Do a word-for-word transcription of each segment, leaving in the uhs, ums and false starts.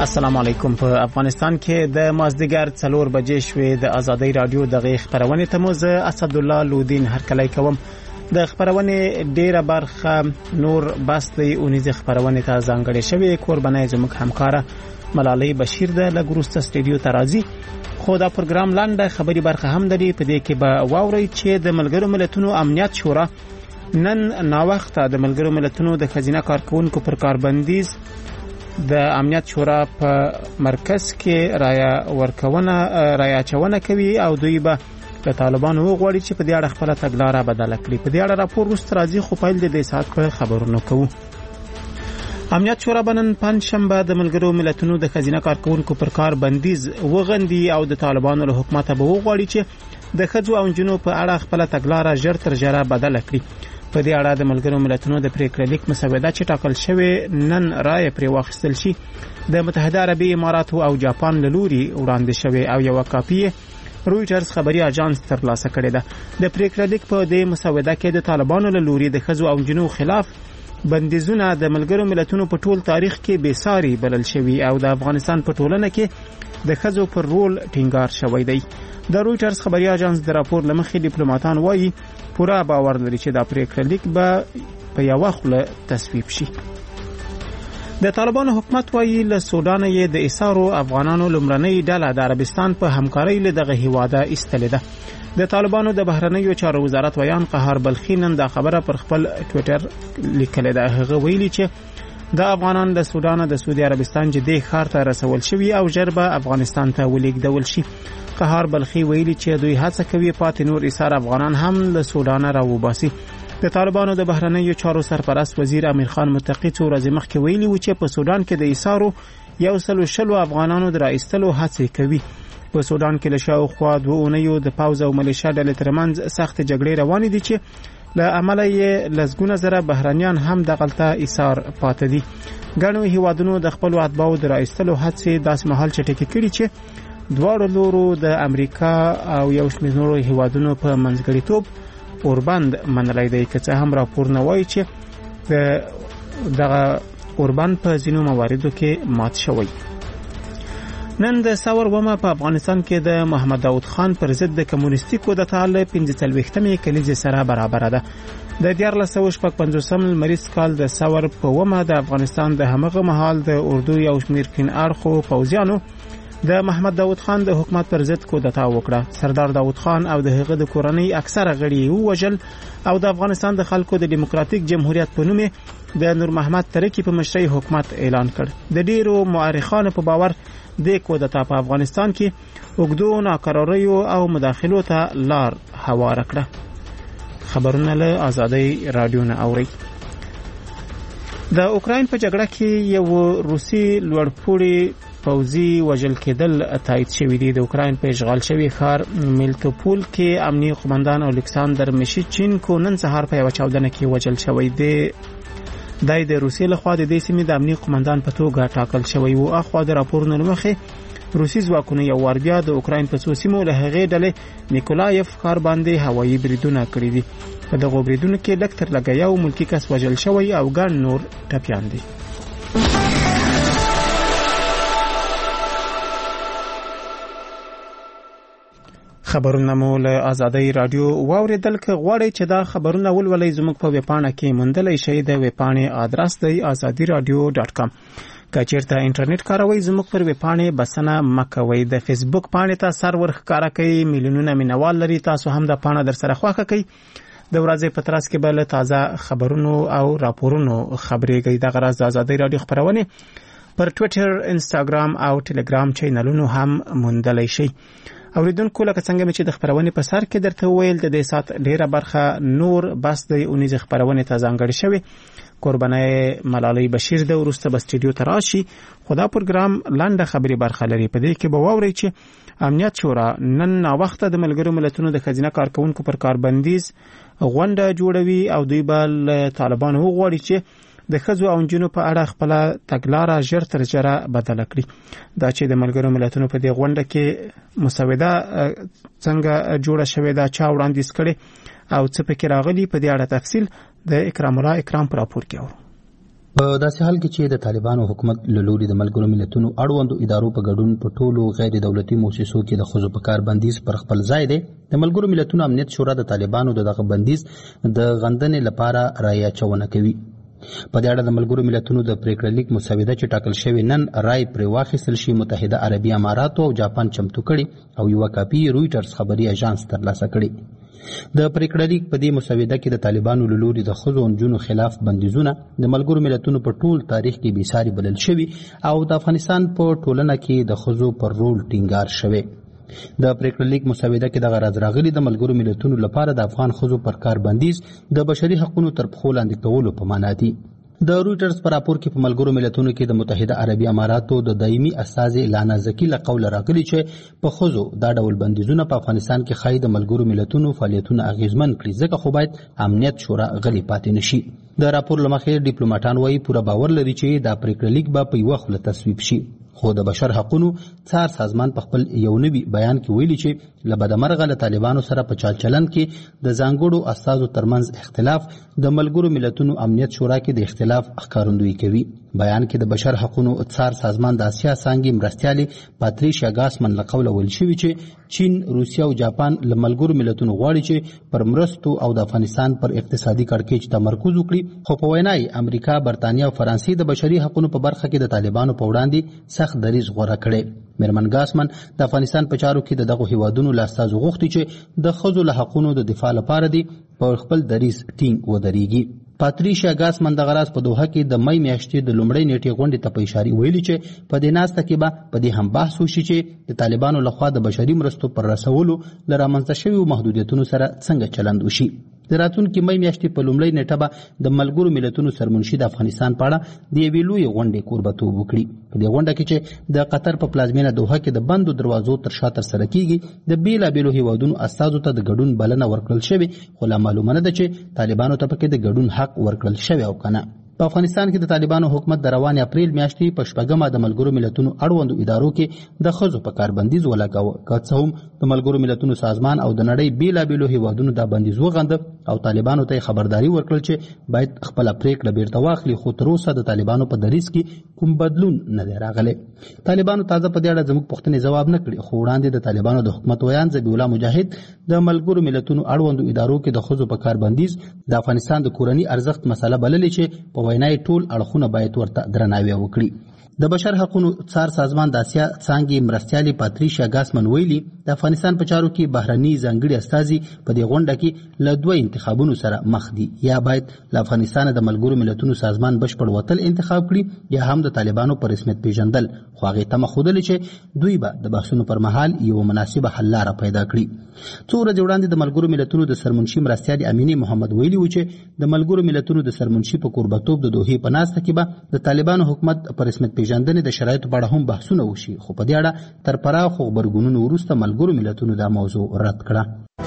السلام علیکم. په افغانستان کې د مازدیګر څلور بجې شوې د ازادي رادیو دغه خبرونه تموز اسد الله لودین هرکلی کوم. د خبرونه ډیره برخه نور باسي اونیز خبرونه ته ځانګړې شوی قربانای زموږ همکاره ملالۍ بشیر د لګروست سټډیو ترازی. خو دا پروګرام لاندې خبري برخه هم لري. په دې کې به واوري چې د ملګرو ملتونو امنیت شورا نن نا وخت د ملګرو ملتونو د خزینه کارکونکو پر کاربندیز د امنیت شورا په مرکز کې رایا ورکونه رایا چونه کوي او دوی به د طالبانو غوړي چې په دې اړه خپل تګلارې بدل کړي. په دې اړه راپور وروسته راځي خو پیل د دې سات په خبرونو کوو. امنیت شورا بنن پنځشنبه د ملګرو ملتونو د خزینه کارکونکو پر کار بندیز وغندي او د طالبانو له حکومت به وغوړي چې د خځو او جنونو په اړه خپل تګلارې ژر تر ژره بدل کړي. په دې اړه د ملګرو ملتونو د پریکړه لیک مسوده چې ټاکل شوی نن رائے پرې واخیستل شي د متحده عربی اماراتو او جاپان له لوري وړاندې شوی او یو کاپی رويټرز خبري اژانس ترلاسه کړې ده. د پریکړه لیک په دې مسوده کې د طالبانو له لوري د خځو او جنونو خلاف بندیزونه د ملګرو ملتونو په ټول تاریخ کې بېساري بلل شوی او د افغانستان په ټولنه کې د خځو پر رول ټینګار شوی دی. د رويټرز خبري اژانس د راپور لمخې ډیپلوماټان وایي پورا باور لري چې دا پریکړه لیک به په یو وخت تصویب شي. د طالبانو حکومت وایي له سودان یې د ایسارو افغانانو لمرنۍ ډله د عربستان په همکارۍ له دغه هیواده ایستلې ده. د طالبانو د بهرنیو چارو وزارت ویان قهار بلخی نن دا خبره پر خپل ټوئیټر لیکلې ده. هغه ویلي چې د افغانان د سودان د سعودي عربستان جدي ښار ته رسول شوی او ژر به افغانستان ته ولیږدول شي. قهار بلخی ویلي چې دوی هڅه کوي پاتې نور ایسار افغانان هم له سودان راوباسي. د طالبانو د بهرنیو چارو سرپرست وزیر امیر خان متقی څو ورځې مخکې ویلي و چې په سودان کې د ایسارو یو سل شلو افغانانو د راایستلو هڅې کوي. په سودان کې له شاوخوا دوه اونیو د پاوز او ملیشیا ډلې ترمنځ سخت جګړې روانې دي چې له امله یې لسګونه زره بهرنیان هم دغلته ایثار پاتې دي. ګڼو هیوادونو د خپل اتباعو د راایستلو هڅې داسې مهال چټکې کړي چې دواړو لورو د امریکا او یو شمېر نورو هیوادونو په منځګړیتوب اوربند منلی دی. که څه هم راپور نه وایي چې دغه اوربند په ځینو مواردو کې مات شوی. نن د ساور ومه په افغانستان کې د محمد داود خان پر ضد د کمونیستي کودتا له پنځه څلوېښتمې کلیزې سره برابر ده. د دیارلس سوه شپږ پنځوسم لمریز کال د ساور په ومه د افغانستان د همغه مهال د اردو یو شمېر کین اړخو پوځیانو د محمد داود خان د حکومت پر ضد کودتا وکړه. سردار داود خان او د هغه د کورنۍ اکثره غړي ووژل او د افغانستان د خلکو د دیموکراتیک جمهوریت په نوم د نور محمد ترکی په مشرۍ حکومت اعلان کړ. د ډیرو مؤرخانو په باور د کودتا په افغانستان کې اوږدو ناکراریو او مداخلو ته لار هواره کړه. خبرونه له ازادي رادیو نه اوري. د اوکراین په جګړه کې یو روسي لوړپوړی پوځي وژل کېدل تایید شوی دی. د اوکراین په اشغال شوی ښار میلتوپول کې امنیتي قومندان الکساندر میشچینکو نن سهار په یو چاودنه کې وژل شوی دی. دای د روسیې لخوا د دې سیمې د امنیتي قومندان په توګه ټاکل شوی و. اخوا د راپورونو مخې روسي ځواکونو یو وار بیا د اوکراین په څو سیمو له هغې ډلې نیکولایف ښار باندې هوایي بریدونه کړي دي. په دغو بریدونو کې لږ تر لږه یو ملکي کس وژل شوی او ګڼ نور ټپیان دي. خبرونه مو له ازادي رادیو واوریدل. که غواړئ چې دا خبرونه ولولئ زموږ په ویبپاڼه کې موندلی شئ. د ویبپاڼې آدرس دی ازادي رادیو ډاټ کام. که چیرته انټرنیټ کاروئ زموږ پر ویبپاڼې بسنه مه کوئ. د فیسبوک پاڼې ته سر ورښکاره کوي. میلیونونه مینوال لري. تاسو هم دا پاڼه در سره خوښه کوئ. د ورځې په ترڅ کې به له تازه خبرونو او راپورونو خبرېږئ. دغه راز د ازادي رادیو خبرونه پر ټویټر، انسټاګرام او ټلګرام چینلونو هم موندلی شئ. اوریدونکو لکه څنګه چې د خبرونه په سر کې درته ویل د دې سات ډیره برخه نور بس د اونیز خبرونه ته ځانګړې شوی. قربانای ملالۍ بشیر د ورسته بس سټډیو ته راشي. خدا پروګرام لاندې خبري برخه لري. په دې کې به واوري چې امنیت شورا نن نا وخت د ملګرو ملتونو د خزینه کارکونکو پر کاربندیز غونډه جوړوي او دوی بل طالبانو غواړي چې د خځو او نجونو په اړه خپل تګلارې ژر تر ژره بدل کړي. دا چې د ملګرو ملتونو په دې غونډه کې مسوده څنګه جوړه شوې ده، چا وړاندیز کړي او څه پکې راغلي، په دې اړه تفصیل د اکرام الله اکرام پر راپور کې اورو. په داسې حال کې چې د طالبانو حکومت له لوري د ملګرو ملتونو اړوندو ادارو په ګډون په ټولو غیر دولتي مؤسسو کې د ښځو په کار بندیز پر خپل ځای دی، د ملګرو ملتونو امنیت شورا د طالبانو د دغه بندیز د غندنې لپاره رایه اچونه کوي. په دې اړه د ملګرو ملتونو د پریکړه لیک مسوده چې ټاکل شوی نن رای پرې واخیستل شي متحده عربي اماراتو او جاپان چمتو کړي او یوه کاپي رویټرز خبري اژانس ترلاسه کړي. د پریکړه لیک په دې مسوده کې د طالبانو له لوري د ښځو او نجونو خلاف بندیزونه د ملګرو ملتونو په ټول تاریخ کې بېساري بلل شوي او د افغانستان په ټولنه کې د ښځو پر رول ټینګار شوی. د پریکړه لیک مسوده کې دغه راز راغلي د ملګرو ملتونو لپاره د افغان ښځو پر کار بندیز د بشري حقونو تر پښو لاندې کولو په معنا دي. د رویټرز په راپور کې په ملګرو ملتونو کې د متحده عربي اماراتو د دایمي استازي لانا زکی له قوله راغلي چې په ښځو دا ډول بندیزونه په افغانستان کې ښایي د ملګرو ملتونو فعالیتونه اغیزمن کړي، ځکه خو باید امنیت شورا غلی پاتې نشي. د راپور له مخې ډیپلوماټان وایي پوره باور لري چې دا پریکړه لیک به په یوه خوله تصویب شي، خو د بشر حقونو څار سازمان په خپل یو نوي بیان کې ویلي چې له بدمرغه له طالبانو سره په چال چلن کې د ځانګړو استازو ترمنځ اختلاف د ملګرو ملتونو امنیت شورا کې د اختلاف ښکارندویي کوي. بیان کې د بشر حقونو څار سازمان د اسیا څانګې مرستیالې پاتریشیا ګاسمن له قوله ویل شوي چې چین، روسیه او جاپان له ملګرو ملتونو غواړي چې پر مرستو او د افغانستان پر اقتصادي کړکېچ تمرکز وکړي، خو په وینا یې امریکا، برطانیه او فرانسې د بشري حقونو په برخه کې د طالبانو په وړاندې سخت دریځ غوره کړی. میرمن ګاسمن د افغانستان په چارو کې د دغو هیوادونو له استازو غوښتي چې د ښځو له حقونو د دفاع لپاره دي پر خپل دریځ ټینګ ودرېږي. پاتریشیا ګاسمن دغه راز په دوحه کې د مۍ میاشتې د لومړۍ نیټې غونډې ته په اشارې ویلي چې په دې ناسته کې به په دې هم بحث وشي چې د طالبانو لخوا د بشري مرستو پر رسولو له رامنځته شویو محدودیتونو سره څنګه چلند وشي. د راتلونکي مۍ میاشتې په لومړۍ نیټه به د ملګرو ملتونو سرمنشي د افغانستان په اړه د یوې لویې غونډې کوربتوب وکړي. په دې غونډه کې چې د قطر په پلازمینه دوحه کې د بندو دروازو تر شا ترسره کیږي د بیلابیلو هیوادونو استازو ته د ګډون بلنه ورکړل شوې، خو لا معلومه نه ده چې طالبانو ته پکې د ګډون حق ورکړل شوی او که نه. په افغانستان کې د طالبانو حکومت د روان اپریل میاشتې په شپږمه د ملګرو ملتونو اړوندو ادارو کې د ښځو په کار بندیز ولګاوه، که څه هم د ملګرو ملتونو سازمان او د نړۍ بیلابیلو هیوادونو دا بندیز وغنده او طالبانو ته خبرداري ورکړل چې باید خپله پریکړه بیرته واخلي، خو تر اوسه د طالبانو په دریځ کې کوم بدلون نه دی راغلی. طالبانو تازه په دې اړه زموږ پوښتنې ځواب نه کړي، خو وړاندې د طالبانو د حکومت ویان ذبیح الله مجاهد د ملګرو ملتونو اړوندو ادارو کې د ښځو په کار بندیز د افغانستان د کورني ارزښت مسله بللې چې په وینا یې ټول اړخونه باید ورته درناوی وکړي. د بشر حقونو څار سازمان د اسیا څانګې مرستیالې پاتریشیا ګاسمن ویلي د افغانستان په چارو کې بهرني ځانګړي استازي په دې غونډه کې له دوه انتخابونو سره مخ دي، یا باید له افغانستان د ملګرو ملتونو سازمان بشپړ وتل انتخاب کړي یا هم د طالبانو په رسمیت پیژندل، خو هغې تمه ښودلې چې دوی به د بحثونو پر مهال یوه مناسبه حل لاره پیدا کړي. څو ورځې وړاندې د ملګرو ملتونو د سرمنشي مرستیالې امینې محمد ویلي و چې د ملګرو ملتونو د سرمنشي په کوربتوب د دوحې په ناسته کې به د طالبانو حکومت په رسمیت پیژندنې د شرایطو په اړه هم بحثونه وشي، خو په دې اړه تر پراخو غبرګونونو وروسته ملګرو ملتونو دا موضوع رد کړه.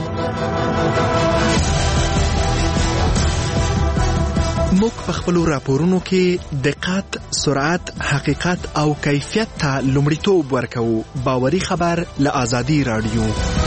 موږ په خپلو راپورونو کې دقت، سرعت، حقیقت او کیفیت ته لومړیتوب ورکوو. باوري خبر له آزادي رادیو.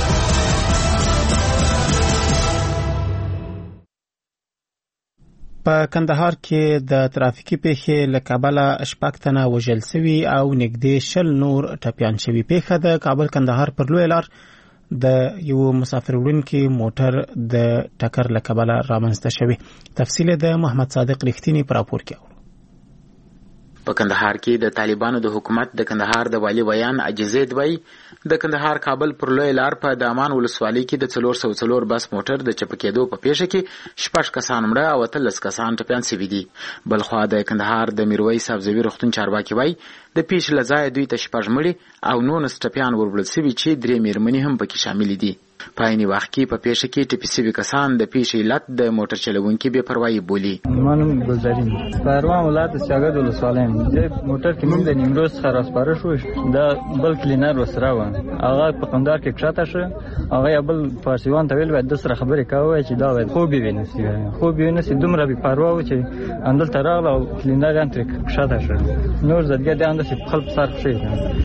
په کندهار کې د ترافیکي پیښې له کبله شپږ تنه وژل شوي او نږدې شل نور ټپیان شوي. پیښه د کابل کندهار پر لویه لار د یو مسافر وړونکي موټر د ټکر له کبله رامنځته شوي. تفصیل د محمد صادق رښتینی په راپور کې اورو. په کندهار کې د طالبانو د حکومت د کندهار د والي ویان عجزید وای د کندهار کابل پر لوی لار په دامان ولسوالۍ کې د څلور سوه څلور بس موټر د چپکېدو په پیښه کې شپږ کسان مړه او اتلس کسان ټپیان شوي دي. بلخوا د کندهار د میرویس افزوي روغتون چارواکي وای د پیښې له ځایه دوی ته شپږ مړي او نولس ټپیان وربړل شوي چې درې میرمنې هم پکې شاملې دي. په عین وخت کې په پیښه کې ټپي شوي کسان د پیښې علت د موټر چلوونکي بې پروایي بولي. ما نوم ګلزارین پروان ولایت سیاګد ولسوالۍ د موټر کې موږ د نیمروز څخه راسپاره شو، دا بل کلینر ورسره و، هغه په قندار کې کښته شو، هغه بل فارسیوان ته ویل باید د سره خبرې کوي چې دا باید خوب یې ونیسي خوب یې ونیسي دومره بې پروا و چې همدلته راغله او کلینر یې هم ترې کښته شو، نور زدګۍ د همداسې په خپل سر کښې